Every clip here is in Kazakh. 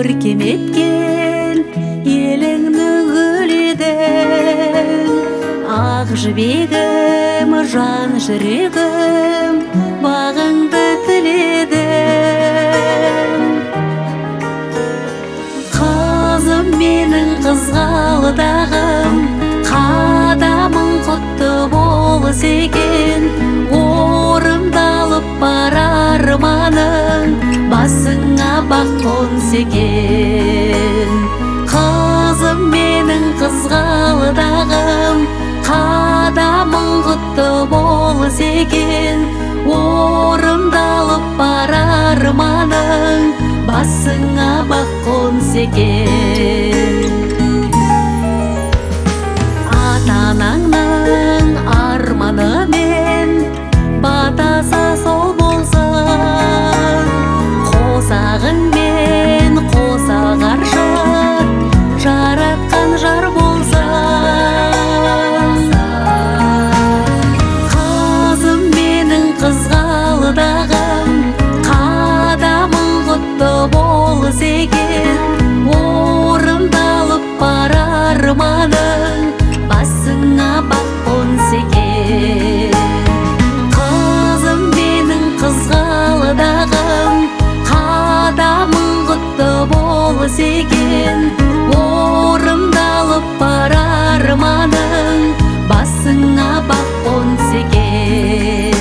көркем еткен еліңнің гүледің. Ақ жібегім, жан жүрегім, бағыңды тіледім. Қызым менің қызғалдағым, қадамың құтты болса екен. Орындалып бар арманың, басыңа бақ қонса екен. Қызым менің қызғалдағым, қадамың құтты болса екен. Орындалып бар арманың, басыңа бақ қонса екен. Ата-анаңның арманымен батаса сол болсын. Қосағыңмен қосағар жар, жаратқан жар болсын. Қызым менің қызғалдағым, қадамың құтты болса екен. Орындалып бар арманың, басыңа бақ қонса екен. Қызым менің қызғалдағым, қадамың құтты болса екен. Орындалып бар арманың, басыңа бақ қонса екен.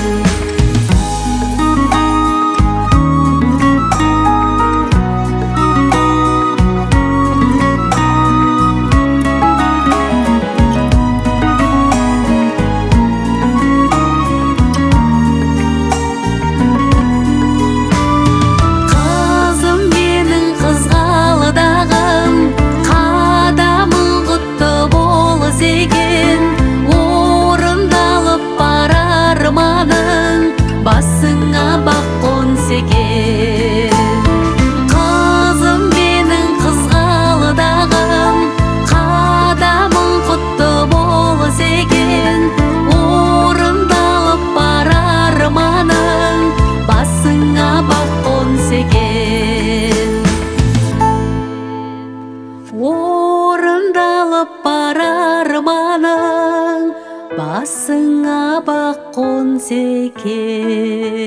Орындалып бар арманың, басыңа бақ қонса екен. Қызым менің қызғалдағым, қадамың құтты болса екен. Орындалып бар арманың, басыңа бақ қонса екен. Орындалып бар арманың, басыңа бақ қонса екен.